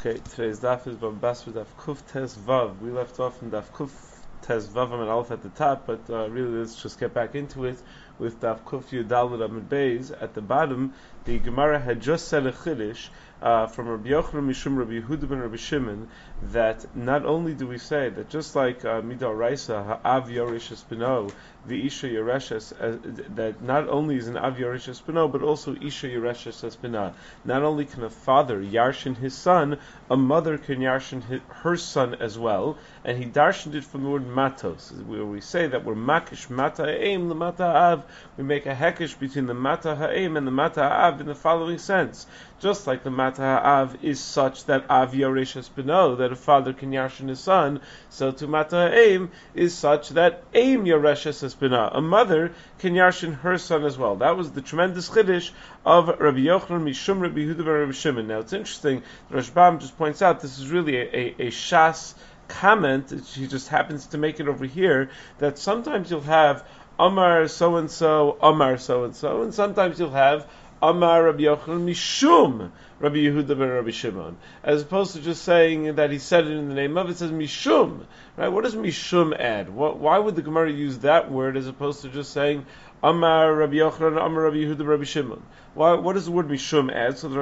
Okay, today's daf is Bambas with Daf Kuf Tes Vav. We left off in Daf Kuf Tes Vav and Aleph at the top, but really let's just get back into it with Daf Kuf Yudalad Amid Beis at the bottom. The Gemara had just said a chiddush from Rabbi Yochanan Mishum Rabbi Yehuda ben Rabbi Shimon that not only do we say that just like Midar Raisa Ha'av Yorish Espino V'Isha Yereshes, that not only is an Av Yorish Espino but also Isha Yereshes Espina. Not only can a father yarshin his son, a mother can yarshin her son as well, and he darshened it from the word matos, where we say that we're makish mata ha'im the mata av. We make a hekish between the mata ha'im and the mata av in the following sense. Just like the mata ha'av is such that av yoresh espino, that a father can yarshin his son, so to mata ha'im is such that aim yoresh espina, a mother can yarshin her son as well. That was the tremendous chiddush of Rabbi Yochanan Mishum Rabbi Yehuda ben Rabbi Shimon. Now it's interesting, Rashbam just points out this is really a shas comment. He just happens to make it over here, that sometimes you'll have Amar so-and-so, Amar so-and-so, and sometimes you'll have Amar Rabbi Yochanan Mishum Rabbi Yehuda ben Rabbi Shimon, as opposed to just saying that he said it in the name of it. Says Mishum, right? What does Mishum add? Why would the Gemara use that word as opposed to just saying Amar Rabbi Yochanan, Amar Rabbi Yehuda ben Rabbi Shimon? What does the word Mishum add? So the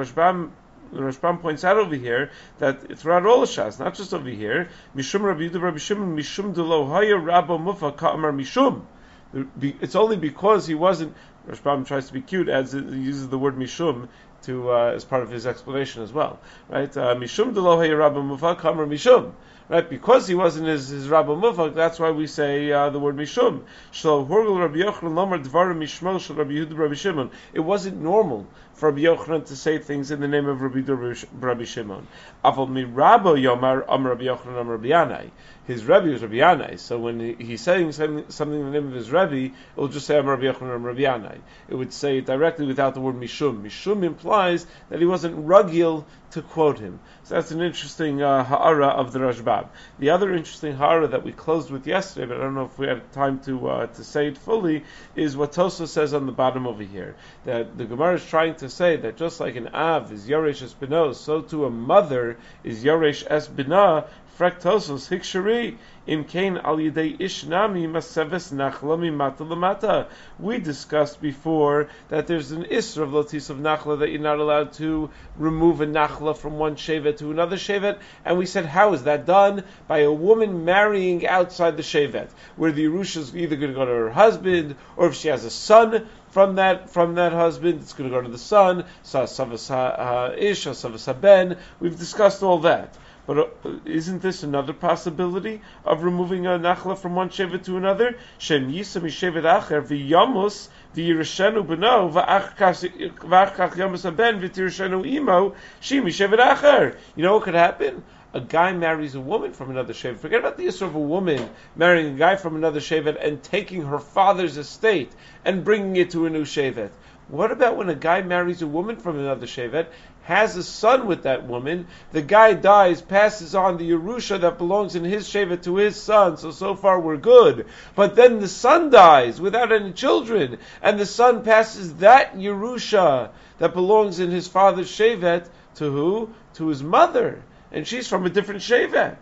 Rashbam points out over here that throughout all the Shas, not just over here, Mishum Rabbi Yehuda ben Rabbi Shimon, Mishum Delo Haya Rabba Mufa Ka'amar Mishum. It's only because he wasn't. Rashbam tries to be cute, he uses the word mishum to as part of his explanation as well, right? Mishum delo hay rabba mufak kamar mishum, right? Because he wasn't his rabba mufak, that's why we say the word mishum. Shlo horgel Rabbi Yochanan lomar dvarim mishmol shel Rabbi Yehuda Rabbi Shimon. It wasn't normal for Rabbi Yochanan to say things in the name of Rabbi Shimon. Aval mi Rabbo Yomar Am Rabbi Yochanan Am Rabbi Yanai. His Rebbe was Rabbi Yanai, so when he's saying something in the name of his Rebbe, it will just say Am Rabbi Yochanan Am Rabbi Yanai. It would say it directly without the word Mishum. Mishum implies that he wasn't rugil to quote him. So that's an interesting ha'ara of the Rashbam. The other interesting ha'ara that we closed with yesterday, but I don't know if we had time to say it fully, is what Tosa says on the bottom over here. That the Gemara is trying to say that just like an Av is Yoresh es Bino, so too a mother is Yoresh es Bina. Fraktosos hikshari im kain al yidei ishnami maseves nachla mimata lamata. We discussed before that there's an isra of lotis of nachla, that you're not allowed to remove a nachla from one shevet to another shevet, and we said how is that done? By a woman marrying outside the shevet, where the Yerusha is either going to go to her husband, or if she has a son from that husband, it's going to go to the son. Savas ish, savas ben. We've discussed all that. But isn't this another possibility of removing a nachla from one shevet to another? Shem yisa mishevet acher v'yamus v'yirashenu b'no v'achkach yamus haben v'tirashenu imo she mishevet acher. You know what could happen? A guy marries a woman from another shevet. Forget about the issue of a woman marrying a guy from another shevet and taking her father's estate and bringing it to a new shevet. What about when a guy marries a woman from another shevet, has a son with that woman, the guy dies, passes on the Yerusha that belongs in his shevet to his son, so far we're good. But then the son dies without any children, and the son passes that Yerusha that belongs in his father's shevet to who? To his mother. And she's from a different shevet.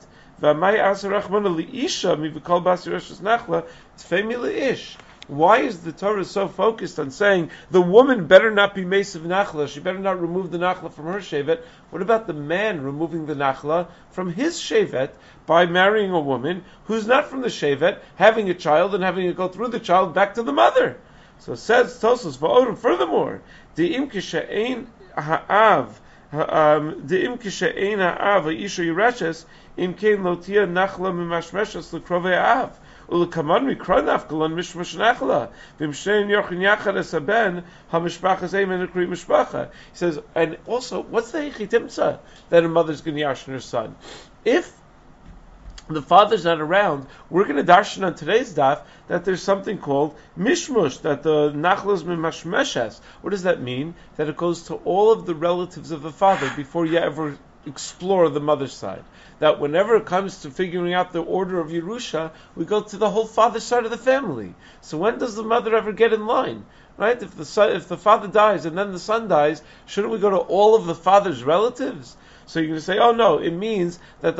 Why is the Torah so focused on saying the woman better not be meisiv nachla, she better not remove the nachla from her shevet? What about the man removing the nachla from his shevet by marrying a woman who's not from the shevet, having a child, and having it go through the child back to the mother? So it says Tosos va'odem. Furthermore, de'im kishe'ein ha'av ha'isha yireshes im kein lotia nachla mimashmeshas l'krovei ha'av. Ulakaman mikranaf galon mishmash nachla v'mshein yochin yachad esaben hamishpachas eimen ukri mishpacha. He says, and also, what's the hechitimsa that a mother's going to yarshin her son? If the father's not around, we're going to darshan on today's daf that there's something called mishmush, that the nachla is mimashmeshes. What does that mean? That it goes to all of the relatives of the father before you ever explore the mother's side. That whenever it comes to figuring out the order of Yerusha, we go to the whole father's side of the family. So when does the mother ever get in line? Right? If the father dies and then the son dies, shouldn't we go to all of the father's relatives? So you're going to say, oh no, it means that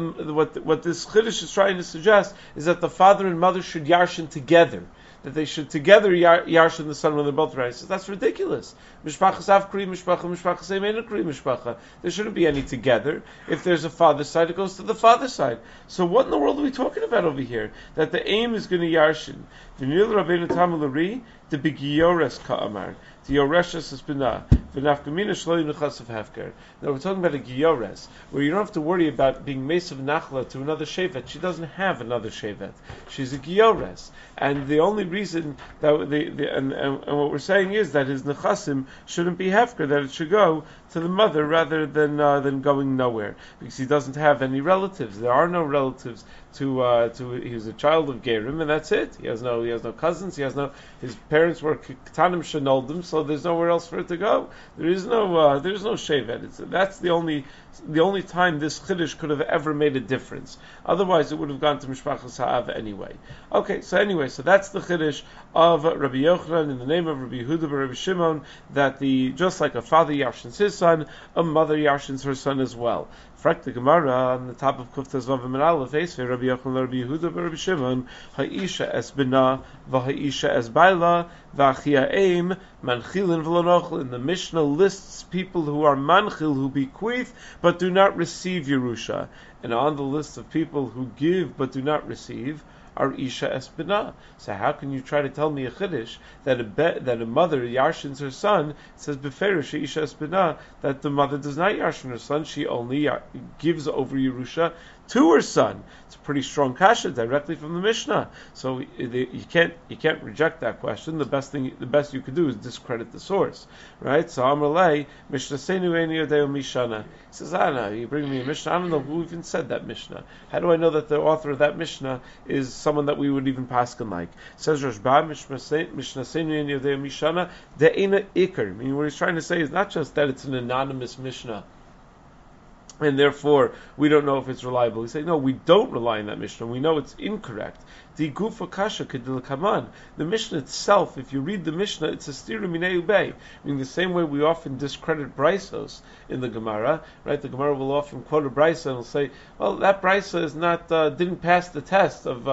what this chiddush is trying to suggest is that the father and mother should yarshin together. That they should together yarshin the son when they're both right. So that's ridiculous. Mishpachas av kri mishpacha, mishpachas eimena kri mishpacha. There shouldn't be any together. If there's a father's side, it goes to the father's side. So what in the world are we talking about over here? That the aim is going to yarshin. V'nil Rabbeinu Tam L'ri, the bigiyores ka'amar. The Yoreshes is Binah. V'nafkamina shloim nechasav hefker. Now we're talking about a Giyores, where you don't have to worry about being Mesav Nachla to another Shevet. She doesn't have another Shevet. She's a Giyores. And the only reason that and what we're saying is that his Nechasim shouldn't be Hefker, that it should go to the mother rather than going nowhere. Because he doesn't have any relatives. There are no relatives to he's a child of Gerim, and that's it. He has no cousins, his parents were Ketanim Shenoldim, so there's nowhere else for it to go. There's no Shevet. That's the only time this Chiddush could have ever made a difference. Otherwise it would have gone to Mishpachas Ha'av anyway. Okay, so that's the Chiddush of Rabbi Yochanan in the name of Rabbi Yehuda and Rabbi Shimon, that just like a father yarshins his son, a mother yarshins her son as well. Frak the Gemara on the top of Kuftas Vav and Aleph, Rabbi Yochanan, Rabbi Yehuda, Rabbi Shimon, Ha'isha es bina, v'ha'isha es baila, v'achia eim, manchilin v'lonochlin. The Mishnah lists people who are manchil, who bequeath, but do not receive Yerusha. And on the list of people who give but do not receive, are Isha es bina. So how can you try to tell me a chiddush that a mother yarshins her son? It says beferish Isha es bina, that the mother does not yarshin her son; she only gives over Yerusha to her son. It's a pretty strong kasha directly from the Mishnah. So you can't reject that question. The best you could do is discredit the source, right? So Amrlei Mishnah Seinu Eni Yodeu Mishana. He says, no, you bring me a Mishnah. I don't know who even said that Mishnah. How do I know that the author of that Mishnah is someone that we would even paskin like? Says Rashba Mishnah Seinu Eni Yodeu Mishana De'ena Iker. Meaning what he's trying to say is not just that it's an anonymous Mishnah, and therefore we don't know if it's reliable. We say, no, we don't rely on that Mishnah. We know it's incorrect. The Gufa Kasha Kedil Kaman. The Mishnah itself, if you read the Mishnah, it's a stira minei ubei. Meaning the same way we often discredit Braisos in the Gemara, right? The Gemara will often quote a Braisa and will say, well, that Braisa is not didn't pass the test of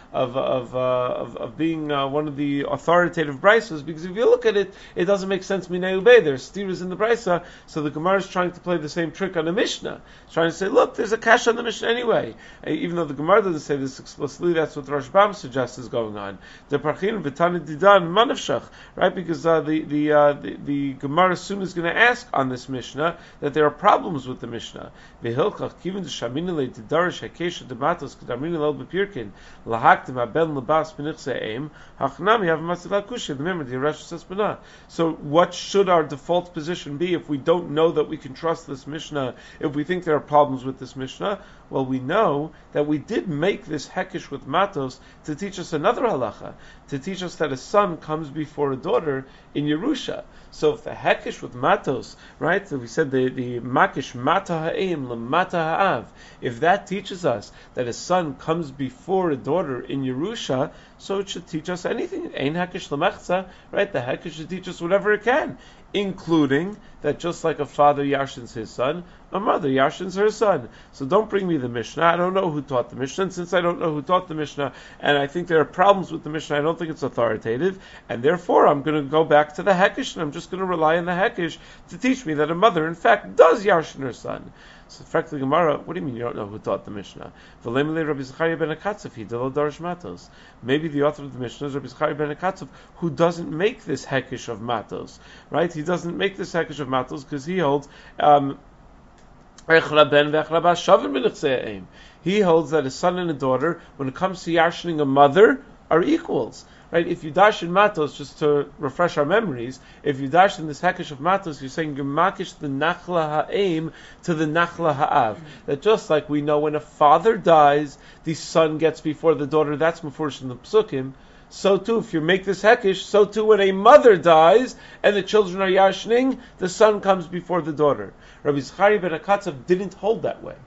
being one of the authoritative Braisas, because if you look at it, it doesn't make sense minei ubei. There's stiras in the Braisa, so the Gemara is trying to play the same trick on the Mishnah. It's trying to say, look, there's a kasha on the Mishnah anyway. Even though the Gemara doesn't say this explicitly, that's what Rosh Bam suggests is going on. The Parchin V'Tana Didan Manavshach, right? Because the Gemara soon is going to ask on this Mishnah that there are problems with the Mishnah. V'Hilchach Kivin D'Shaminale D'Darish Hakesha D'Matos K'Darmin L'El B'Pirkin L'Haktim HaBen L'Bas B'Nichse Eim Hachnami Hav Matzila Kusha Remember the Yeresh Sespana. So what should our default position be if we don't know that we can trust this Mishnah? If we think there are problems with this Mishnah, well, we know that we did make this hekesh with matos to teach us another halacha, to teach us that a son comes before a daughter in Yerusha. So if the hekesh with matos, right, so we said the makish mata ha'im lemata ha'av, if that teaches us that a son comes before a daughter in Yerusha, so it should teach us anything. Ein hekesh lemechza, right? The hekesh should teach us whatever it can, including that just like a father yarshins his son, a mother yarshins her son. So don't bring me the Mishnah. I don't know who taught the Mishnah, and since I don't know who taught the Mishnah, and I think there are problems with the Mishnah, I don't think it's authoritative, and therefore I'm going to go back to the Hekesh, and I'm just going to rely on the Hekesh to teach me that a mother, in fact, does yarshin her son. So, frankly, Gemara, what do you mean you don't know who taught the Mishnah? Maybe the author of the Mishnah is Rabbi Zechariah ben Akatzov, who doesn't make this Hekesh of matos, right? He doesn't make this Hekesh of matos because he holds he holds that a son and a daughter, when it comes to yarshining a mother, are equals. Right? If you dash in matos, just to refresh our memories, if you dash in this hekesh of matos, you're saying you makish the nachla ha'aim to the nachla ha'av. That just like we know when a father dies, the son gets before the daughter, that's mefurish in the psukim. So too, if you make this hekesh, so too when a mother dies and the children are yashning, the son comes before the daughter. Rabbi Zechariah ben Akatzov didn't hold that way.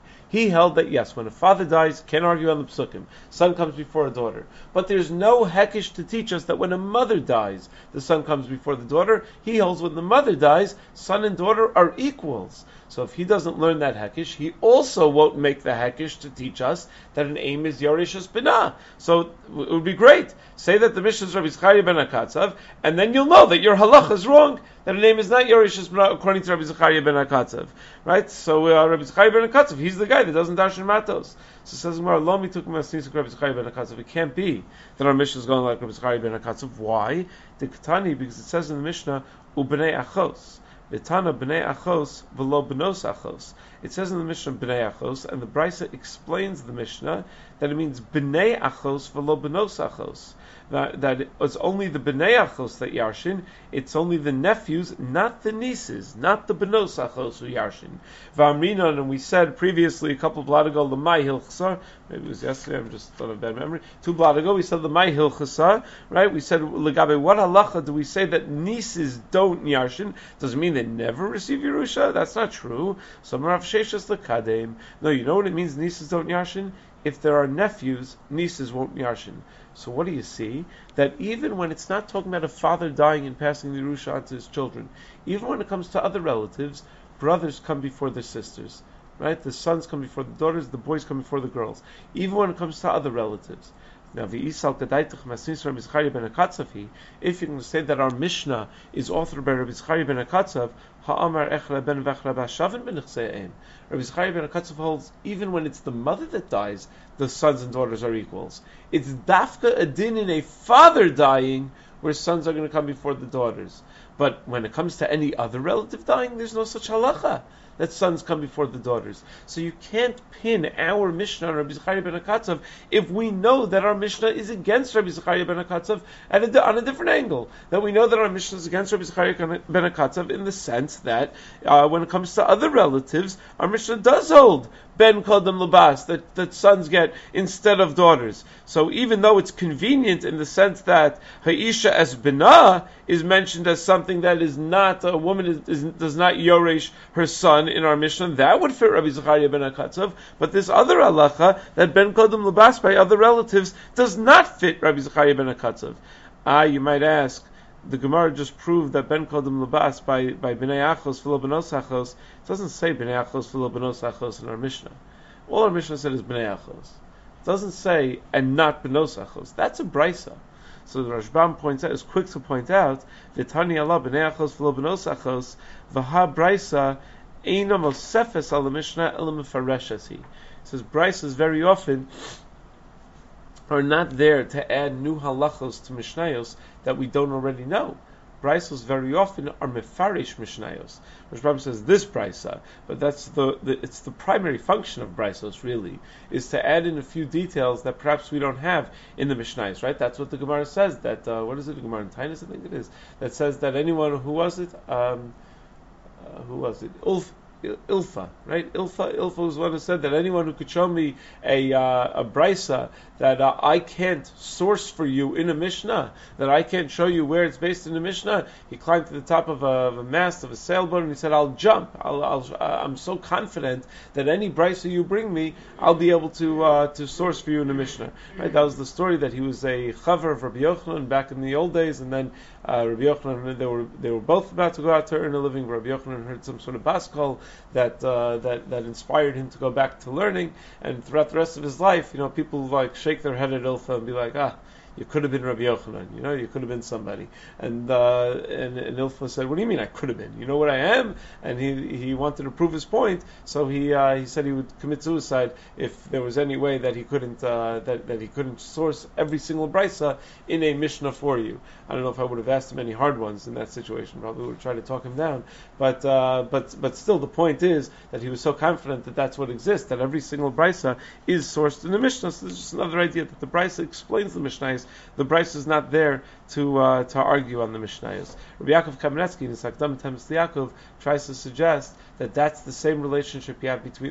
He held that yes, when a father dies, can't argue on the psukim, son comes before a daughter. But there's no hekesh to teach us that when a mother dies, the son comes before the daughter. He holds when the mother dies, son and daughter are equals. So if he doesn't learn that hekesh, he also won't make the hekesh to teach us that an aim is Yoreshus Binah. So it would be great. Say that the Mishnah is Rabbi Zechariah ben Akatzav, and then you'll know that your halacha is wrong, that an aim is not Yoreshus Binah according to Rabbi Zechariah ben Akatzav. Right? So Rabbi Zechariah ben Akatzav, he's the guy that doesn't darshan matos. So it says Gemara, Lo mituk masnisuk Rabbi Zechariah ben Akatzav. It can't be that our Mishnah is going like Rabbi Zechariah ben Akatzav. Why? The Ketani, because it says in the Mishnah, Ubnei Achos. Betana b'nei achos v'lo b'nos achos. It says in the Mishnah b'nei achos, and the Brisa explains the Mishnah that it means b'nei achos v'lo b'nos achos. That it's only the b'nei achos that yarshin. It's only the nephews, not the nieces, not the b'nos achos who yarshin. V'amrinan, and we said previously a couple of blot ago, l'mai hilchsar. Maybe it was yesterday. I'm just on a bad memory. 2 blot ago, we said l'mai hilchsar. Right? We said legabe. What halacha do we say that nieces don't yarshin? Does it mean they never receive Yerusha? That's not true. So Rav Sheshas lekadem. No, you know what it means? Nieces don't yarshin. If there are nephews, nieces won't yarshin. So what do you see? That even when it's not talking about a father dying and passing the Yerusha on to his children, even when it comes to other relatives, brothers come before their sisters. Right? The sons come before the daughters, the boys come before the girls. Even when it comes to other relatives. Now, if you're going to say that our Mishnah is authored by Rabbi Zechariah ben Akatzav, Rabbi Zechariah ben Akatzav holds even when it's the mother that dies, the sons and daughters are equals. It's dafka a din in a father dying where sons are going to come before the daughters. But when it comes to any other relative dying, there's no such halacha that sons come before the daughters. So you can't pin our Mishnah on Rabbi Zechariah ben Akatzav if we know that our Mishnah is against Rabbi Zechariah ben Akatzav on a different angle. That we know that our Mishnah is against Rabbi Zechariah ben Akatzav in the sense that when it comes to other relatives, our Mishnah does hold Ben Kodem Labas, that sons get instead of daughters. So even though it's convenient in the sense that Ha'isha as Binah is mentioned as something that is not, a woman does not Yoresh her son in our Mishnah, that would fit Rabbi Zechariah ben Akatzav, but this other halacha, that Ben Kodem Labas by other relatives, does not fit Rabbi Zechariah ben Akatzav. You might ask, the Gemara just proved that Ben Kodem Labas by Bnei Achos V'lo B'nos Achos. It doesn't say Bnei Achos V'lo B'nos Achos in our Mishnah. All our Mishnah said is Bnei Achos. It doesn't say and not B'nos Achos. That's a brisa. So the Rashbam points out, is quick to point out, V'tani Allah Bnei Achos V'lo B'nos Achos V'ha brisa Eina Mosefes al Mishnah El Mefareshes He. It says brisas very often are not there to add new halachos to Mishnayos that we don't already know. Brisos very often are mefarish Mishnayos. Rashbam says this brisa, but that's it's the primary function of brisos really, is to add in a few details that perhaps we don't have in the Mishnayos, right? That's what the Gemara says, that, what is it, the Gemara in Tainus, I think it is, that says that anyone, who was it? Ilfa, right? Ilfa was the one who said that anyone who could show me a brisa that I can't source for you in a Mishnah, that I can't show you where it's based in a Mishnah. He climbed to the top of a mast of a sailboat and he said, "I'll jump. I'm so confident that any brisa you bring me, I'll be able to source for you in a Mishnah." Right? That was the story that he was a chaver of Rabbi Yochanan back in the old days, and then Rabbi Yochanan, they were both about to go out to earn a living. Rabbi Yochanan heard some sort of baskol that inspired him to go back to learning, and throughout the rest of his life, people like shake their head at Ilfa and be like, you could have been Rabbi Yochanan, you could have been somebody. And Ilfa said, what do you mean I could have been? You know what I am? And he wanted to prove his point, so he said he would commit suicide if there was any way that he couldn't that he couldn't source every single brisa in a Mishnah for you. I don't know if I would have asked him any hard ones in that situation. Probably would have tried to talk him down. But still, the point is that he was so confident that that's what exists, that every single brisa is sourced in the Mishnah. So there's just another idea that the brisa explains the Mishnah the Bryce is not there to argue on the Mishnayos. Rabbi Yaakov Kamenetsky in his Hakdam Temes Yaakov tries to suggest that that's the same relationship you have between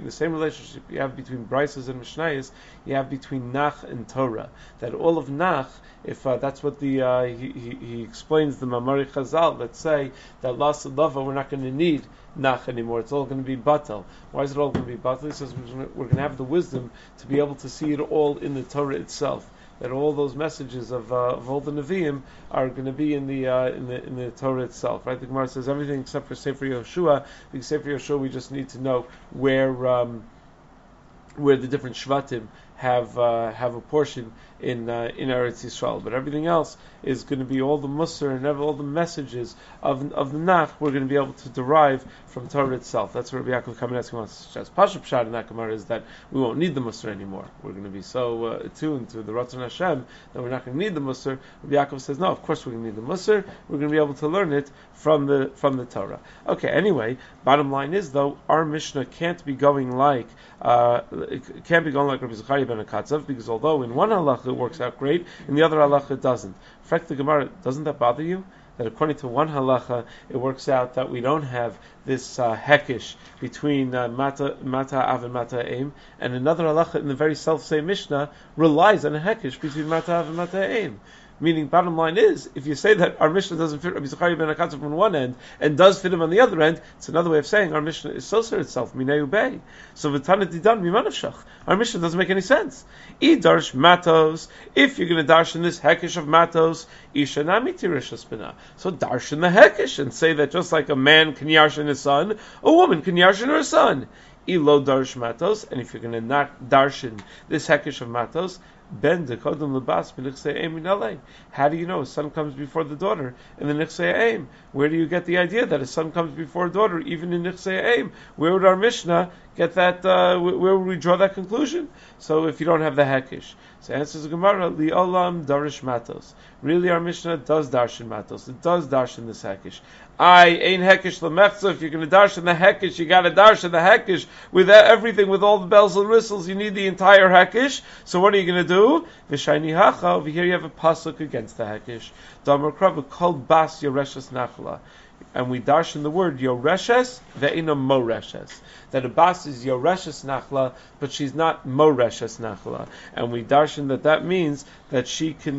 Bryces and Mishnayos you have between Nach and Torah. That all of Nach, if that's what he explains the Mamari Chazal that say that Las Lava we're not going to need Nach anymore. It's all going to be Batal. Why is it all going to be Batal? He says we're going to have the wisdom to be able to see it all in the Torah itself. That all those messages of all the Nevi'im are going to be in the Torah itself. Right? The Gemara says everything except for Sefer Yoshua. Because Sefer Yoshua we just need to know where the different Shvatim have a portion in Eretz Yisrael, but everything else is going to be all the Musar and all the messages of the Nach we're going to be able to derive from Torah itself. That's what Rabbi Yaakov Kamenetsky wants to suggest. Pashup Pshat in that Gemara is that we won't need the Musar anymore. We're going to be so attuned to the Ratzon Hashem that we're not going to need the Musar. Rabbi Yaakov says, no, of course we're going to need the Musar. We're going to be able to learn it from the Torah. Okay, anyway, bottom line is though, our Mishnah can't be going like Rabbi Zechariah ben Akatzav, because although in one halacha it works out great, in the other halacha it doesn't. Frek the Gemara, doesn't that bother you? That according to one halacha, it works out that we don't have this hekish between mata av and mata aim, and another halacha in the very self-same Mishnah relies on a hekish between mata av and mata aim. Meaning, bottom line is, if you say that our Mishnah doesn't fit Rabbi Zechariah ben Akatzav on one end and does fit him on the other end, it's another way of saying our Mishnah is soser itself, minei ubei. So v'tanat didan mimanavshach. Our Mishnah doesn't make any sense. I darsh matos. If you're going to darshan this hekish of matos, isha nami tirishas bina. So darshan the hekish and say that just like a man can yarshan his son, a woman can yarshan her son. Ilo darsh matos. And if you're going to not darshan this hekish of matos, Ben de kodem lebas b'nichsei aim minalei. How do you know a son comes before the daughter in the nichsei aim? Where do you get the idea that a son comes before a daughter even in nichsei aim? Where would our Mishnah get that? Where would we draw that conclusion? So if you don't have the hekish, so answers the Gemara li olam darish matos. Really, our Mishnah does darshan matos. It does darshan this hekish. I ain't hekish lemefza. If you're going to darshan the hekish, you got to darshan the hekish with everything, with all the bells and whistles. You need the entire hekish. So what are you going to do? V'shayni hacha. Over here you have a pasuk against the hekish. Damar krav called bas yoreshes nachla. And we darshan the word yoreshes ve'ina moreshes. That a bas is yoreshes nachla, but she's not moreshes nachla. And we darshan that means that she can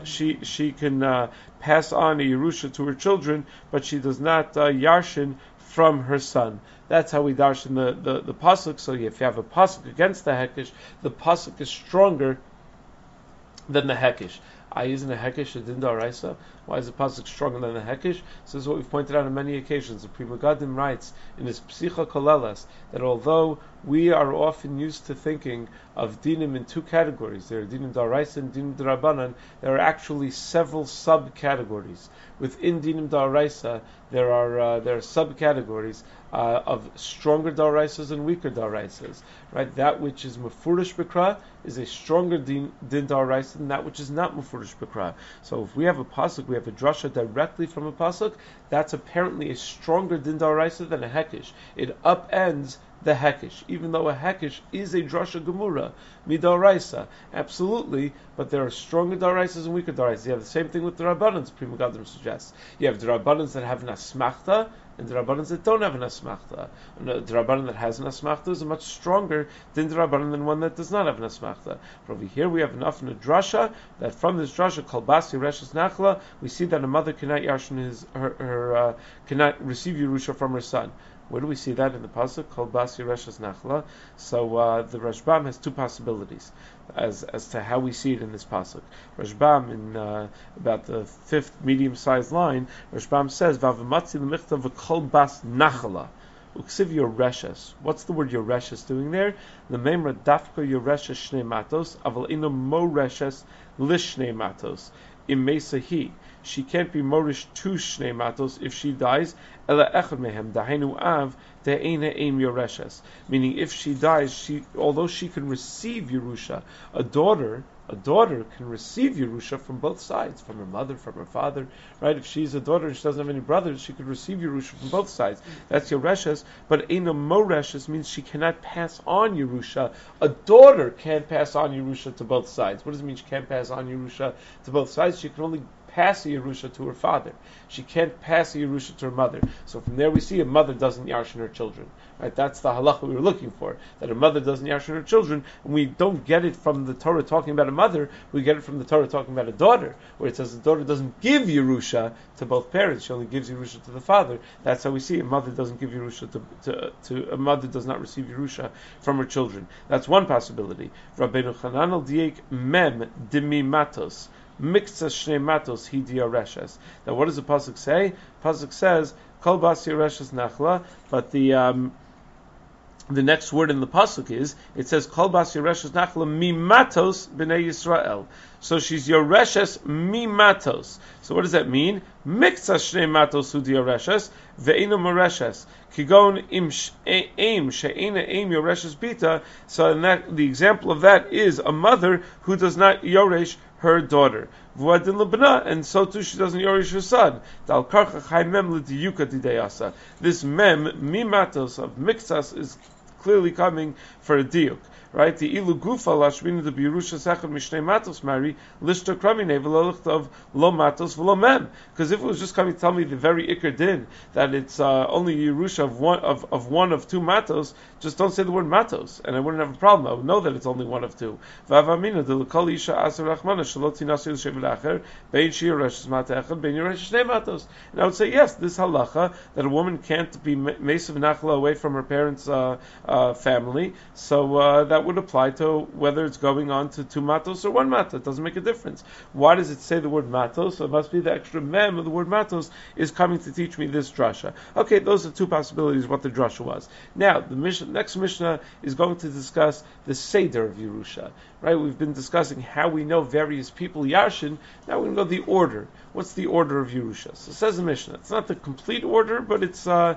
pass on a Yerusha to her children, but she does not yarshin from her son. That's how we darshan the pasuk. So if you have a pasuk against the hekish, the pasuk is stronger than the hekish. Isn't a hekish a din d'oraisa? Why is the pasuk stronger than the hekish? So this is what we've pointed out on many occasions. The Pri Megadim writes in his Psicha Koleles that although we are often used to thinking of dinim in two categories, there are dinim d'oraisa and dinim d'Rabbanan, there are actually several subcategories. Within dinim d'oraisa, there are subcategories of stronger d'oraisas and weaker d'oraisas. Right? That which is mefurish b'kra is a stronger din d'oraisa than that which is not mefurish b'kra. So if we have a pasuk, we have a drasha directly from a pasuk, that's apparently a stronger din d'oraisa than a hekish. It upends the hekish, even though a hekish is a drasha gemura midoraisa, absolutely, but there are stronger d'oraisas and weaker d'oraisas. You have the same thing with the Rabbanans. Pri Megadim suggests you have the Rabbanans that have an asmachta and the Rabbanans that don't have an asmachta. And the Rabbanan that has an asmachta is a much stronger than the Rabbanan than one that does not have an asmachta. But over here we have enough in a drasha that from this drasha called Basi Reshes Nachla, we see that a mother cannot yarshin cannot receive Yerusha from her son. Where do we see that in the pasuk called Basi Reshes Nachla? So the Rashbam has two possibilities as to how we see it in this pasuk. Rashbam in about the fifth medium-sized line, Rashbam says Vavamatzi l'michtav v'kol bas nachala. Uksiv yoreshes. What's the word yoreshes doing there? The memra dafka yoreshes shnei matos, aval ino mo reshes lishnei matos. Imesahi. she can't be morish to shnei matos if she dies. Ela echad mehem dahainu av de'ena eim yoreshes. Meaning, if she dies, although she can receive Yerusha, a daughter can receive Yerusha from both sides, from her mother, from her father, right? If she's a daughter and she doesn't have any brothers, she could receive Yerusha from both sides. That's Yereshes, but Eina Moreshes means she cannot pass on Yerusha. A daughter can't pass on Yerusha to both sides. What does it mean she can't pass on Yerusha to both sides? She can only pass the Yerusha to her father. She can't pass the Yerusha to her mother. So from there we see a mother doesn't yarshin her children. Right? That's the halacha we were looking for, that a mother doesn't yarshin her children, and we don't get it from the Torah talking about a mother, we get it from the Torah talking about a daughter, where it says the daughter doesn't give Yerusha to both parents, she only gives Yerusha to the father. That's how we see a mother doesn't give Yerusha to a mother does not receive Yerusha from her children. That's one possibility. Rabbeinu Chanan al diek mem dimi matos. Mixas shnei matos hi diareshes. Now, what does the pasuk say? Pasuk says kol bas yareshes nachla, but the next word in the pasuk is, it says kol bas yareshes nachla mi matos b'nei Yisrael. So she's yareshes mi matos. So what does that mean? Mixas shnei matos hu diareshes ve'ina moreshes kigon im she'ena im yoreshes bita. So in that, the example of that is a mother who does not yoresh her daughter. And so too she doesn't yorish her son. This mem, mimatos of mixas, is clearly coming for a diuk. Right? The ilu gufa lashminu the birusha sechad mishnei matos mari lishta kramine v'lolichtav lo matos v'lo mem. Because if it was just coming to tell me the very ikar din that it's only Yerusha of one of two matos, just don't say the word matos, and I wouldn't have a problem. I would know that it's only one of two. V'avamina de l'kol isha aser rachmana shalot tinasi l'shevel acher bein shi yoreshes mata echad bein yoreshes shnei matos. And I would say yes, this halacha that a woman can't be mesav nachla away from her parents' family, so that would apply to whether it's going on to two matos or one matos. It doesn't make a difference. Why does it say the word matos? So it must be the extra mem of the word matos is coming to teach me this drasha. Okay, those are two possibilities what the drasha was. Now, the next Mishnah is going to discuss the Seder of Yerusha. Right? We've been discussing how we know various people Yarshin. Now we're going to know the order. What's the order of Yerusha? So it says the Mishnah. It's not the complete order, but it's a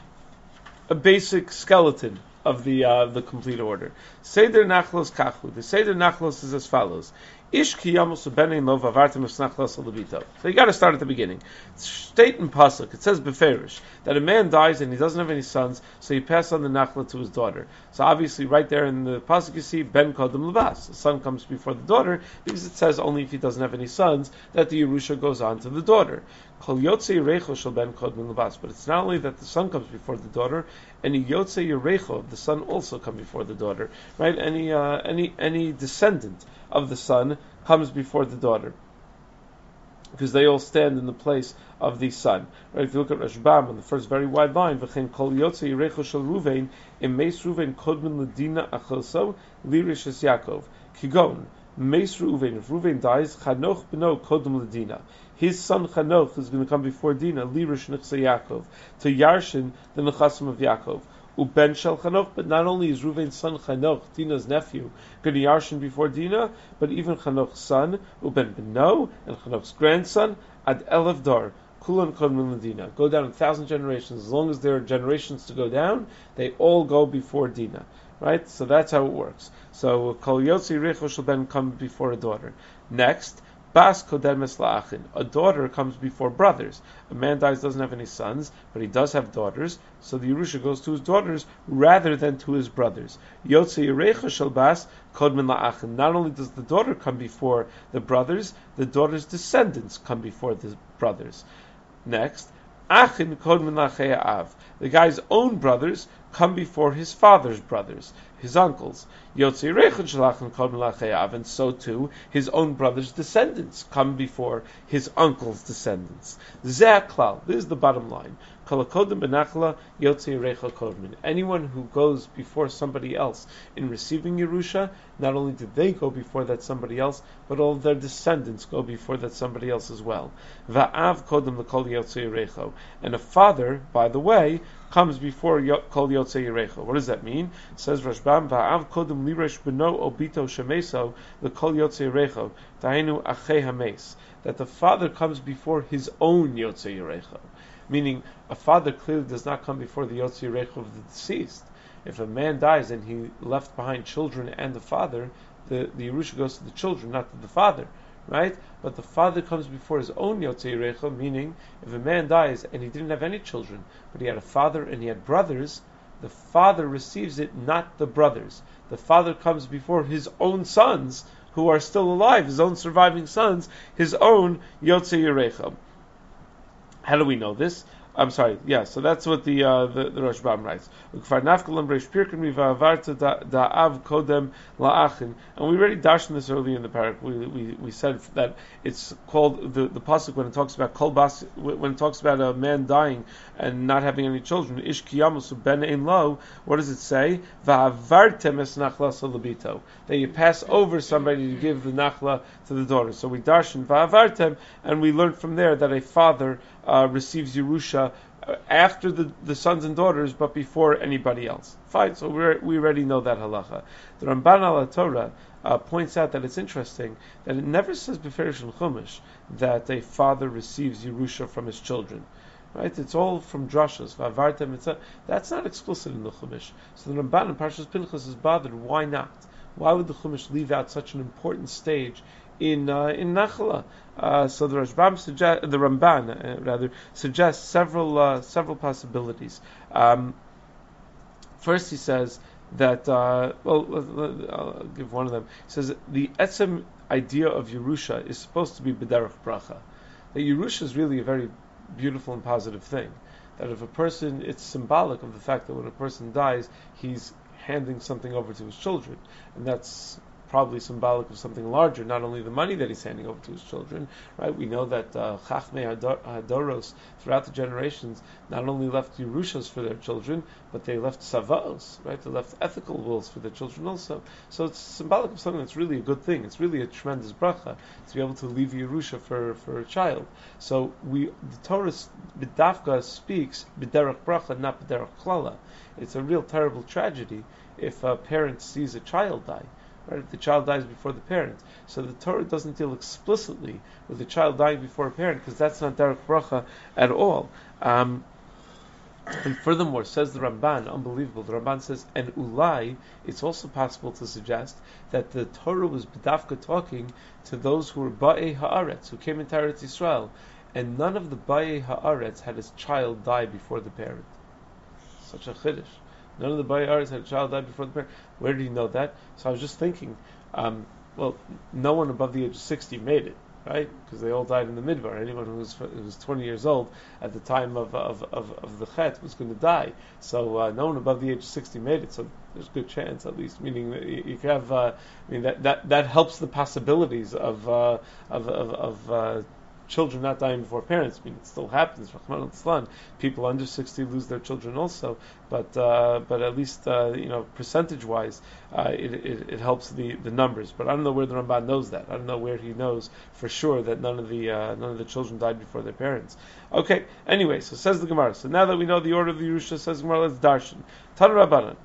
basic skeleton of the complete order. Seder Nachlos Kachu. The Seder Nachlos is as follows. Ish kiyamos ubenein lo vavartim esnachlos alabito. So you got to start at the beginning. State in pasuk, it says beferish that a man dies and he doesn't have any sons, so he passes on the nachla to his daughter. So obviously, right there in the pasuk you see ben kodem levas. The son comes before the daughter because it says only if he doesn't have any sons that the Yerusha goes on to the daughter. Kol yotze yirecho shel ben kodem levas. But it's not only that the son comes before the daughter, any yotze yirecho, the son also come before the daughter. Right? Any descendant of the son comes before the daughter, because they all stand in the place of the son. Right? If you look at Rashbam on the first very wide line, v'chein kol yotze yirecho shel Ruvain im meis Ruvain kodmen ledina achoso lirish es Yaakov kigon meis Ruvain. If Ruvain dies, Chanoch beno kodem ledina. His son Chanoch is going to come before Dina lirish nechse Yaakov to yarshin the nechasim of Yaakov. Uben shel Chanoch, but not only is Ruvain's son Chanoch, Dina's nephew, going to yarshin before Dina, but even Chanoch's son, Uben beno, and Chanoch's grandson, ad elef dar, kulan kodmen ledina, go down 1,000 generations. As long as there are generations to go down, they all go before Dina. Right? So that's how it works. So kol yotzi recho shall then come before a daughter. Next, Bas kodemes la'achin. A daughter comes before brothers. A man dies, doesn't have any sons, but he does have daughters, so the Yerusha goes to his daughters rather than to his brothers. Yotze yirecha shel bas kodmen la'achin. Not only does the daughter come before the brothers, the daughter's descendants come before the brothers. Next, achin kodmen la'chei av. The guy's own brothers come before his father's brothers, his uncles. And so too, his own brother's descendants come before his uncle's descendants. Zeklal, this is the bottom line. Kolakodim benachla yotzei Yerecha kodmin. Anyone who goes before somebody else in receiving Yerusha, not only did they go before that somebody else, but all of their descendants go before that somebody else as well. Va'av kodem l'kol yotzei Yerecha. And a father, by the way, comes before kol yotzei Yerecha. What does that mean? It says Rashbam, Va'av kodem liresh beno obito shemeso l'kol yotzei Yerecha. Tahenu achei hames. That the father comes before his own yotzei Yerecha. Meaning, a father clearly does not come before the yotzei Yerecha of the deceased. If a man dies and he left behind children and the father, the Yerusha goes to the children, not to the father, right? But the father comes before his own yotzei Yerecha, meaning, if a man dies and he didn't have any children, but he had a father and he had brothers, the father receives it, not the brothers. The father comes before his own sons, who are still alive, his own surviving sons, his own yotzei Yerecha. How do we know this? I'm sorry. Yeah, so that's what the Rashbam writes. And we already dashed this earlier in the parak. We said that it's called the pasuk when it talks about kolbas, when it talks about a man dying and not having any children. Ish kiyamusu ben ein lo. What does it say? Va'avartem es nachla salabito. That you pass over somebody to give the nachla to the daughter. So we darshan va'avartem, and we learned from there that a father receives Yerusha after the sons and daughters, but before anybody else. Fine, so we already know that halacha. The Ramban al Torah points out that it's interesting that it never says b'ferish in Chumash that a father receives Yerusha from his children. Right? It's all from drashas. That's not explicit in the Chumash. So the Ramban in Parshas Pinchas is bothered. Why not? Why would the Chumash leave out such an important stage in Nachla? So the Ramban suggests several possibilities. First, he says that I'll give one of them. He says the etzem idea of Yerusha is supposed to be b'derech bracha. That Yerusha is really a very beautiful and positive thing. That if a person, it's symbolic of the fact that when a person dies, he's handing something over to his children, and that's probably symbolic of something larger, not only the money that he's handing over to his children, right? We know that Chachmei Hadoros, throughout the generations, not only left Yerushas for their children, but they left Savaos, right? They left ethical wills for their children also. So it's symbolic of something that's really a good thing. It's really a tremendous bracha to be able to leave Yerusha for a child. So the Torah B'dafka speaks B'derech bracha, not B'derech klala. It's a real terrible tragedy if a parent sees a child die. Right, if the child dies before the parent. So the Torah doesn't deal explicitly with the child dying before a parent, because that's not derech bracha at all. And furthermore, says the Ramban, unbelievable, the Ramban says, and ulai, it's also possible to suggest that the Torah was b'dafka talking to those who were ba'ei ha'aretz, who came into Eretz Yisrael, and none of the ba'ei ha'aretz had his child die before the parent. Such a chiddush. None of the Bayars had a child die before the parent. Where did he know that? So I was just thinking, no one above the age of 60 made it, right? Because they all died in the midbar. Anyone who was 20 years old at the time of the Chet was going to die. So no one above the age of 60 made it. So there's a good chance, at least. Meaning that you can have. That helps the possibilities of children not dying before parents. I mean, it still happens. Rahman al-Islam, people under 60 lose their children also, but at least percentage-wise, it helps the numbers. But I don't know where the Ramban knows that. I don't know where he knows for sure that none of the children died before their parents. Okay. Anyway, so says the Gemara. So now that we know the order of the Yerusha, says the Gemara, let's darshan. Tan Rabbanan.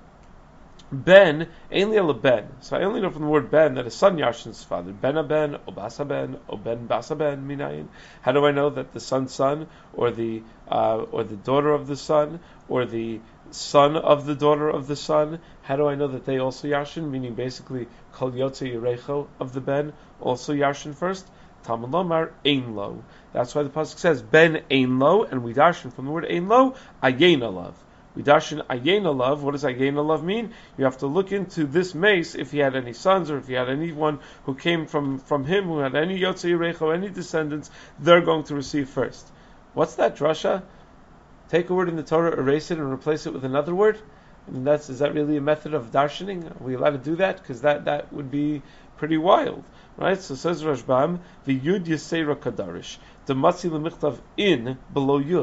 Ben, ain't a ben. So I only know from the word ben that a son yashin his father. Ben a ben, o basa ben, o ben basa ben minayin. How do I know that the son's son, or the daughter of the son, or the son of the daughter of the son? How do I know that they also yashin? Meaning basically kol yotzei yerecho of the ben also yashin first. Talmud lomar ein lo. That's why the pasuk says ben ein lo, and we darshan from the word ein lo ayin alav. We darshan ayin alav. What does ayin alav mean? You have to look into this mace if he had any sons or if he had anyone who came from him who had any yotzei yerecho, any descendants. They're going to receive first. What's that drasha? Take a word in the Torah, erase it, and replace it with another word. And is that really a method of darshaning? Are we allowed to do that? Because that would be pretty wild, right? So says Rashbam, the yud yisera kadarish, the matzi lemichtav in below yud.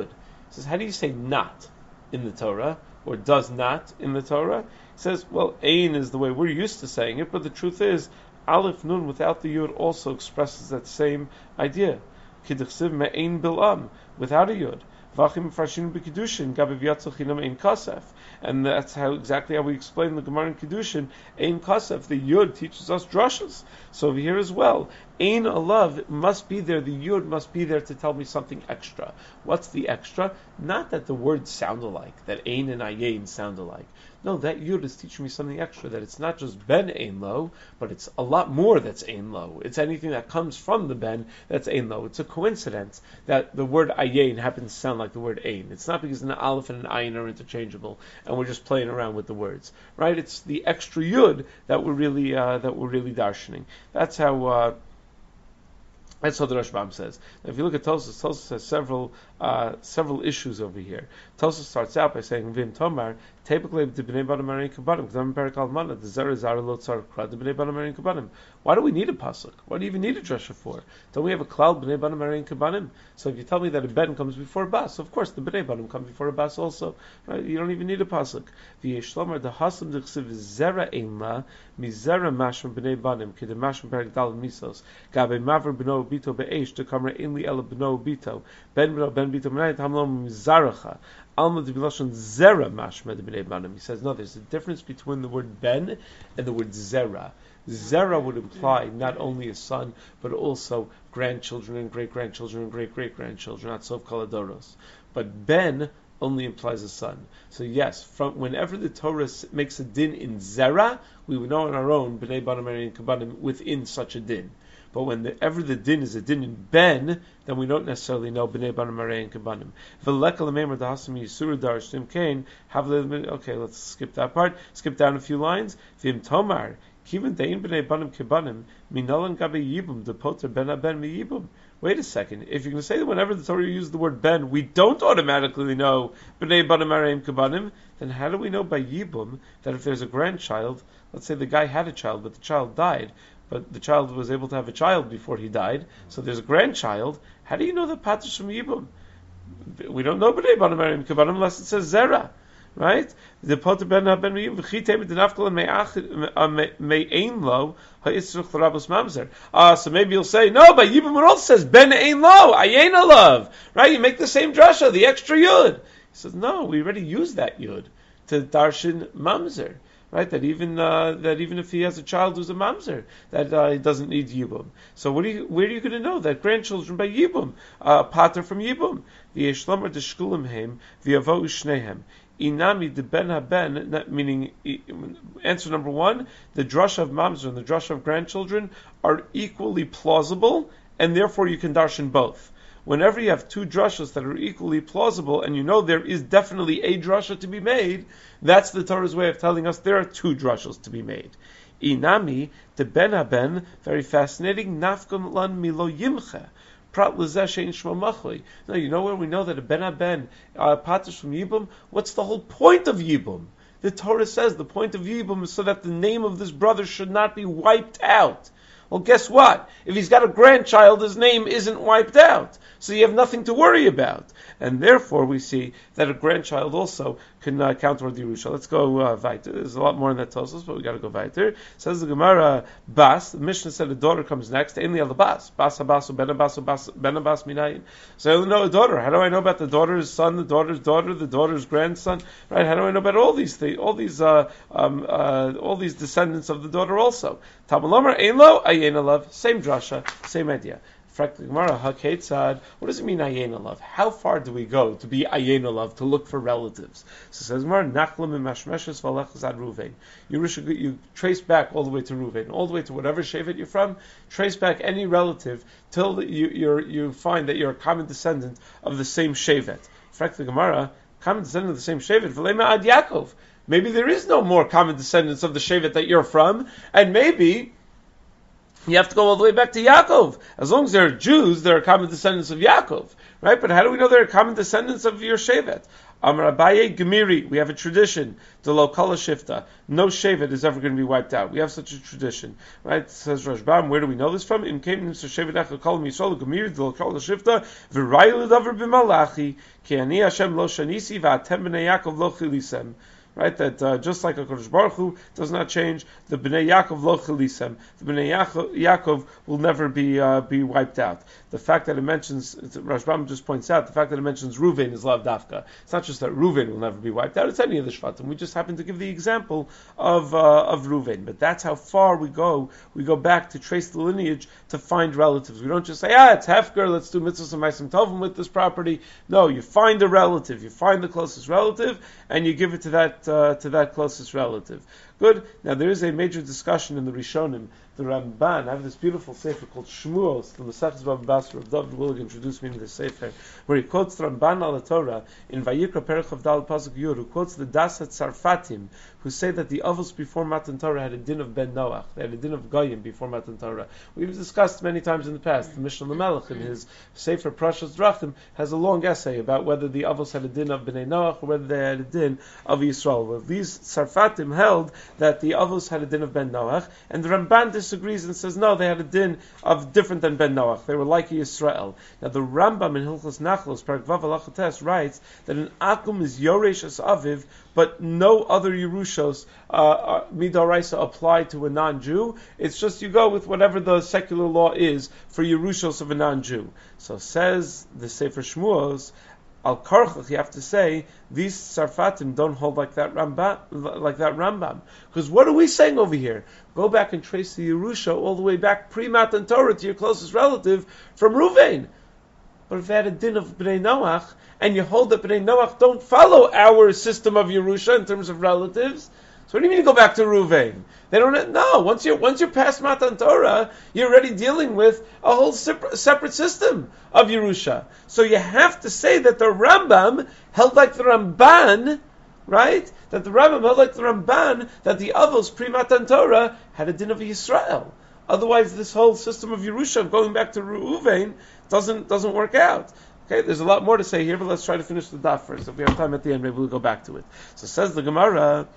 He says, how do you say not in the Torah, or does not in the Torah? He says, well, ein is the way we're used to saying it, but the truth is, Aleph Nun without the Yud also expresses that same idea. Kidduchsiv me'ein bil'am, without a Yud. Vachim Farshinu b'Kiddushin, Gabi v'yatzal chinam ein kasef. And that's exactly how we explain the Gemara in Kiddushin, ein kasef. The Yud teaches us drashas. So over here as well, ein alav must be there, the Yud must be there to tell me something extra. What's the extra? Not that the words sound alike, that ein and ayin sound alike. No, that Yud is teaching me something extra, that it's not just ben ein lo, but it's a lot more that's ein lo. It's anything that comes from the ben that's ein lo. It's a coincidence that the word ayin happens to sound like the word ein. It's not because an aleph and an ayin are interchangeable and we're just playing around with the words, right? It's the extra Yud that we're really darshaning. That's how the Rashbam says. Now, if you look at Tosfos has several issues over here. Tosfos starts out by saying, "Vim Tomar Tepeklev de Bnei Bana Marin Kabanim K'dam Perik Mana the Zara Zara Lo Tzar Krad de Bnei Bana Marin Kabanim." Why do we need a pasuk? Why do you even need a drasha for? Don't we have a klal Bnei Bana Marin Kabanim? So if you tell me that a ben comes before a bas, of course the Bnei Banim come before a bas also. Right? You don't even need a pasuk. V'yeshlomer the hasam d'chsiv zera einla mizera mashma Bnei Banim k'de mashma Perik Dal Misos gabe maver b'no bito be'esh to kamra einli ela b'no bito ben bito menayit hamlom mizaracha. Alma de Bilashon Zera Mashma de Bnei Banim. He says, no, there's a difference between the word ben and the word zera. Zera would imply not only a son, but also grandchildren and great-grandchildren and great-great-grandchildren, not Sof Kaladoros. But ben only implies a son. So yes, from whenever the Torah makes a din in zera, we would know on our own, Bnei Banim and Kabanim, within such a din. But whenever the din is a din in ben, then we don't necessarily know b'nei banim arei and kabanim. Okay, let's skip that part. Skip down a few lines. V'im tomar kiven dein b'nei banim kabanim minolan gabe yibum depoter ben aben miyibum. Wait a second. If you're going to say that whenever the Torah uses the word ben, we don't automatically know b'nei banim arei and kabanim, then how do we know by yibum that if there's a grandchild, let's say the guy had a child, but the child died, but the child was able to have a child before he died, so there's a grandchild. How do you know that Patrish from Yibum? We don't know B'nei Banim Arim Kabanim unless it says Zera, right? The Poter Ben Ben Yibum V'chitei B'denafkol Me'ein Lo Ha'isruch L'Rabos Mamzer. So maybe you'll say, no, but Yibum it also says Ben Ein Lo Ayin Alav, right? You make the same drasha, the extra Yud. He says, no, we already used that Yud to Darshan Mamzer. Right, that even if he has a child who's a mamzer, that he doesn't need yibum. So where are you going to know that grandchildren by yibum, pater from yibum? V'yeshlomer deshkulim heim v'yavo ushnehem. Inami de ben haben, meaning answer number one, the drush of mamzer and the drush of grandchildren are equally plausible, and therefore you can darshan both. Whenever you have two drushas that are equally plausible, and you know there is definitely a drasha to be made, that's the Torah's way of telling us there are two drushas to be made. Inami, the ben haben, very fascinating, nafkum lan milo yimcha. Prat l'zeh shein shmo machloi. Now, you know where we know that a ben haben, patrish from Yibum? What's the whole point of Yibum? The Torah says the point of Yibum is so that the name of this brother should not be wiped out. Well, guess what? If he's got a grandchild, his name isn't wiped out. So you have nothing to worry about. And therefore we see that a grandchild also can count toward the Yerusha. Let's go weiter. There's a lot more in that Tosfos, but we got to go weiter. Says the Gemara, Bas, the Mishnah said a daughter comes next, Einli al Bas, Bas Habasu, Ben Abbas Minayin. So I only know a daughter. How do I know about the daughter's son, the daughter's daughter, the daughter's grandson? Right? How do I know about all these things, all these descendants of the daughter also? Tamalomer Einlo, Ayin Alav, same drasha, same idea. What does it mean ayin alav? How far do we go to be ayin alav, to look for relatives? So it says Ruvain. You trace back all the way to Ruvain, all the way to whatever shevet you're from. Trace back any relative till you find that you're a common descendant of the same shevet. Frankly, Gemara, common descendant of the same shevet. V'lema ad Yaakov. Maybe there is no more common descendants of the shevet that you're from, and maybe you have to go all the way back to Yaakov. As long as they're Jews, they're common descendants of Yaakov, right? But how do we know they're common descendants of your shevet? Amar Abaye Gemiri, we have a tradition. The lokala shifta, no shevet is ever going to be wiped out. We have such a tradition, right? Says Rashbam. Where do we know this from? In came Mr. Shevet Echad Kol Misol Gemiri the lokala shifta v'rayu davar b'malachi ki ani Hashem lo shanisi v'atem b'nei Yaakov lo chilisem. Right, that just like HaKadosh Baruch Hu does not change, the Bnei Yaakov lo chilisem. The Bnei Yaakov will never be wiped out. The fact that it mentions, Rashbam just points out, the fact that it mentions Ruvain is lav dafka. It's not just that Ruvain will never be wiped out; it's any of the Shvatim. We just happen to give the example of Ruvain, but that's how far we go. We go back to trace the lineage to find relatives. We don't just say, it's Hefker. Let's do mitzvahs and ma'asim tovim with this property. No, you find a relative. You find the closest relative, and you give it to that closest relative. Good. Now there is a major discussion in the Rishonim. The Ramban, I have this beautiful sefer called Shmuos, the Maseches Bava Basra. David Willig introduced me to the sefer, where he quotes the Ramban al Torah in Vayikra Perek Chavdal Pasuk Yud, who quotes the Dasat Sarfatim, who say that the Avos before Matan Torah had a din of Ben Noach, they had a din of Goyim before Matan Torah. We've discussed many times in the past. The Mishnah Lamelech in his sefer Prashas Drachim has a long essay about whether the Avos had a din of Bnei Noach or whether they had a din of Yisrael. Well, these Sarfatim held that the Avos had a din of Ben Noach, and the Ramban disagrees and says no, they had a din of different than Ben Noach. They were like Yisrael. Now the Rambam in Hilchos Nachlos Perek Vav Halacha Tes writes that an Akum is Yoresh as Aviv, but no other Yerushos Midoraisa apply to a non-Jew. It's just you go with whatever the secular law is for Yerushos of a non-Jew. So says the Sefer Shmuos, Al Karchach, you have to say these Sarfatim don't hold like that Rambam. Because what are we saying over here? Go back and trace the Yerusha all the way back pre-Matan Torah to your closest relative from Ruvain. But if they had a din of Bnei Noach, and you hold that Bnei Noach don't follow our system of Yerusha in terms of relatives, so what do you mean you go back to Ruvain? They don't know. Once you're past Matan Torah, you're already dealing with a whole separate system of Yerusha. So you have to say that the Rambam held like the Ramban, right? That the Rambam held like the Ramban, that the Avos pre-Matan Torah had a din of Yisrael. Otherwise, this whole system of Yerusha, of going back to Ruvain, doesn't work out. Okay, there's a lot more to say here, but let's try to finish the daf first. If we have time at the end, maybe we'll go back to it. So says the Gemara,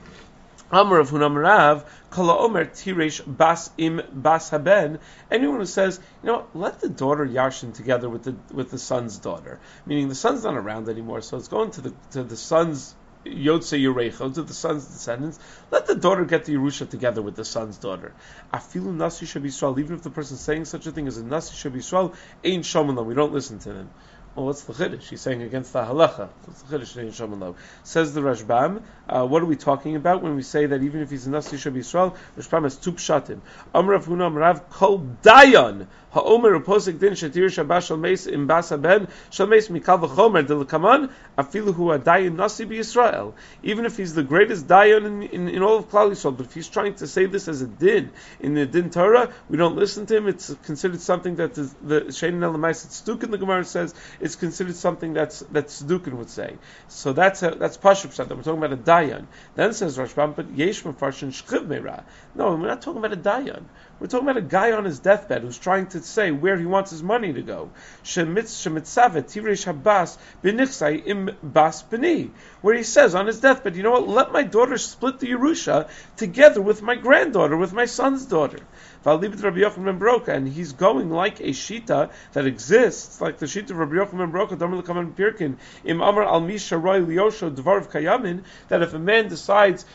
Amar of Hunam Rav, Kala Omer Tiresh Bas Im Bas Haben. Anyone who says, let the daughter Yarshin together with the son's daughter, meaning the son's not around anymore, so it's going to the son's Yotze Yerecho, to the son's descendants. Let the daughter get the Yerusha together with the son's daughter. Afilu Nasi Sheb Yisrael, even if the person saying such a thing as a Nasi Sheb Yisrael, ain't Shoman, we don't listen to them. Well, what's the chiddush? He's saying against the halacha. What's the chiddush in Shoman Lo? Says the Rashbam. What are we talking about when we say that even if he's a Nasi Sheb Yisrael, Rashbam has two pshatim. Amrav Huna Amrav Kol Dayan Ha'omer Uposik Din Shatir Shabash Shalmeis Im Basa Ben Shalmeis Mikal V'Chomer Delakaman Afilu Hu Dayan Nasi B'Yisrael. Even if he's the greatest Dayan in all of Klal Yisrael, but if he's trying to say this as a din in the Din Torah, we don't listen to him. It's considered something that the Shein Elamais Tzdukin, the Gemara says, it's considered something that Tzdukin would say. So that's Pashup Pshat. We're talking about a Dayan. Then says Rashbam, but Yesh Mefarshin Shchiv Meira. No, we're not talking about a Dayan. We're talking about a guy on his deathbed who's trying to say where he wants his money to go. Shemitzavet Tiresh Habas B'nichsai Im Bas B'ni, where he says on his deathbed, you know what? Let my daughter split the Yerusha together with my granddaughter, with my son's daughter. Rabbi Yochanan ben Broka, and he's going like a shita that exists, like the shita of Rabbi Yochanan ben Broka, Damar L'Kaman Pirkin, Im Amar Al Misha Roy Liosho Dvar Kayamin, that if a man decides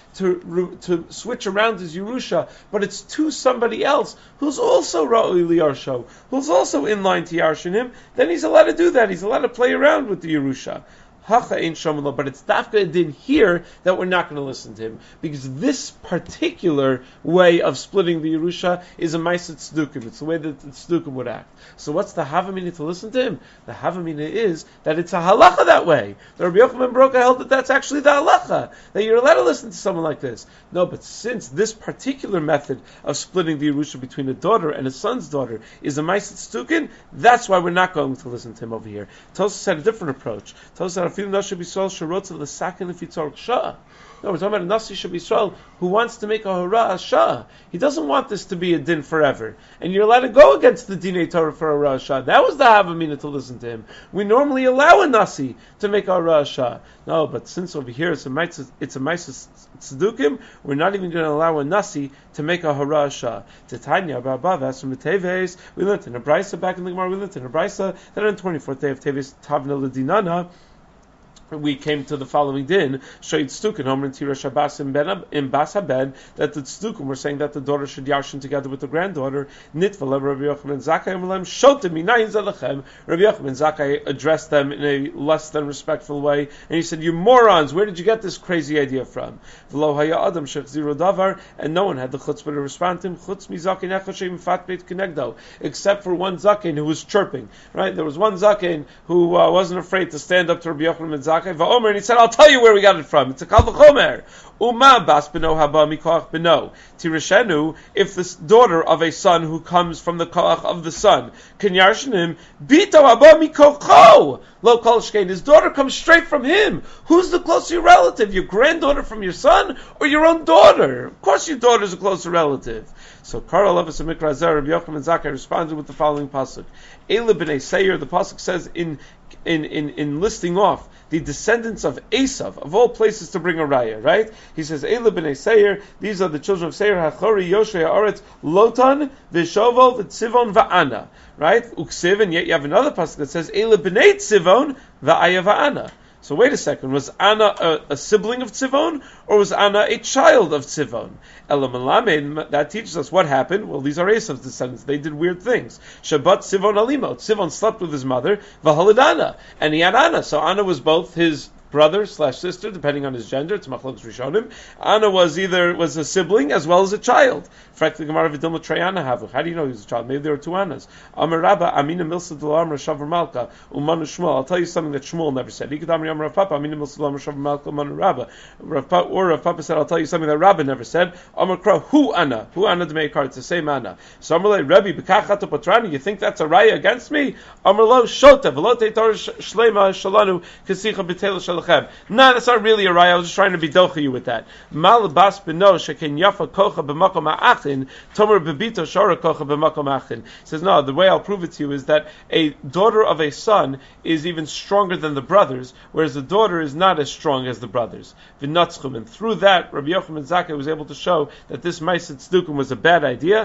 to switch around his Yerusha, but it's to somebody else who's also Roy Liosho, who's also in line to Yarshin him, then he's allowed to do that. He's allowed to play around with the Yerusha. But it's dafka din here that we're not going to listen to him, because this particular way of splitting the Yerusha is a ma'aseh tzdukim. It's the way that the tzdukim would act. So what's the havamina to listen to him? The havamina is that it's a halacha that way. The Rabbi Yochanan ben Broka held that that's actually the halacha, that you're allowed to listen to someone like this. No, but since this particular method of splitting the Yerusha between a daughter and a son's daughter is a ma'aseh tzdukim, that's why we're not going to listen to him over here. Tosfos had a different approach. Tosfos had a No, we're talking about a Nasi Sheb Yisrael who wants to make a Hara Shah. He doesn't want this to be a din forever. And you're allowed to go against the Dinei Torah for a Hara Shah. That was the Havamina to listen to him. We normally allow a Nasi to make a Hara Shah. No, but since over here it's a Maisa Tzedukim, we're not even going to allow a Nasi to make a Hara Shah. Titania Ba'abav, as from the Teves, we learned in a Brisa, back in the Gemara, we learned in a Brisa that on the 24th day of Teves, Tavna Ladinana, we came to the following din, Shoyid Stukin, Homer and Tira Shabbos in Bas Habed, that the Stukin were saying that the daughter should yarshin together with the granddaughter. Nitvala Rabbi Yochanan Zakkai Amalem Shotim Minayin Zalachem. Rabbi Yochanan Zakkai addressed them in a less than respectful way, and he said, "You morons, where did you get this crazy idea from?" V'lo haya adam shechziru davar, and no one had the chutzpah to respond to him. Chutz mi zaken echashem fat beit kenegdo, except for one zaken who was chirping. Right, there was one zaken who wasn't afraid to stand up to Rabbi Yochanan Zakkai. And he said, "I'll tell you where we got it from. It's a kal v'chomer. Uma bas beno haba mikoach beno tirashenu. If the daughter of a son who comes from the koach of the son can yarshin him, bito haba mikocho lo kol shkein. His daughter comes straight from him. Who's the closer relative? Your granddaughter from your son, or your own daughter? Of course, your daughter is a closer relative." So Karol Levis and Mikra Zer, Rabbi Yochanan Zakkai responded with the following pasuk: Eila b'nei Seir. The pasuk says in listing off the descendants of Esav, of all places to bring a raya, right? He says, Eila b'nei Seir, these are the children of Seir, Hachori, Yoshua, Haaretz, Lotan, Vishovo, Tzivon, Va'ana, right? Uksiv, and yet you have another pasuk that says, Eila b'nei Tzivon, Va'aya Va'ana. So wait a second, was Anna a sibling of Tzivon, or was Anna a child of Tzivon? Elam Alamed, that teaches us what happened. Well, these are Esav's descendants. They did weird things. Shabbat Tzivon Alimo. Tzivon slept with his mother, V'halid Anna, and he had Anna. So Anna was both his brother/sister, depending on his gender. It's Machlokes Rishonim. Anna was a sibling as well as a child. How do you know he was a child? Maybe there were two Annas. Amar Rabba, Amina Milsa Delar Shavar Malka, Umanu Shmuel. I'll tell you something that Shmuel never said. Rav Papa, Amina Milsa Delar Shavar Malka, Umanu Rabba. Rav Papa said, I'll tell you something that Rabba never said. Amar Kra, Hu Anna Demeikar, it's the same Anna. So Amar Le, Rebbe, B'kachata Patrani, you think that's a raya against me? Amar Lo, Shota, Velote Tor Shlema Shalanu, Kasicha B'Tel Shalachem. No, that's not really a raya. I was just trying to be docha you with that. Malabas Beno, Sheken Yafa Kocha B'Makom Ha'achin, Tomer Bebito Shara Kocha B'Makom Ha'achin. He says, no, the way I'll prove it to you is that a daughter of a son is even stronger than the brothers, whereas the daughter is not as strong as the brothers. V'natzchum, and through that, Rabbi Yochanan Zakkai was able to show that this Ma'aseh Tzdukim was a bad idea.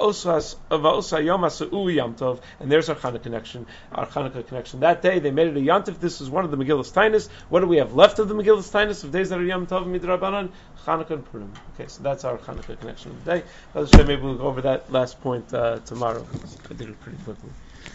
Va'osa Yom Ha'Su'u Yom Tov, and there's our Chanukah connection. That day they made it a Yom Tov. This is one of the Megillas Tainis. What do we have left of the Megillas Tainis of days that are Yom Tov Midrabanan? Chanukah and Purim. Okay, so that's our Chanukah connection today. Maybe we'll go over that last point tomorrow. I did it pretty quickly.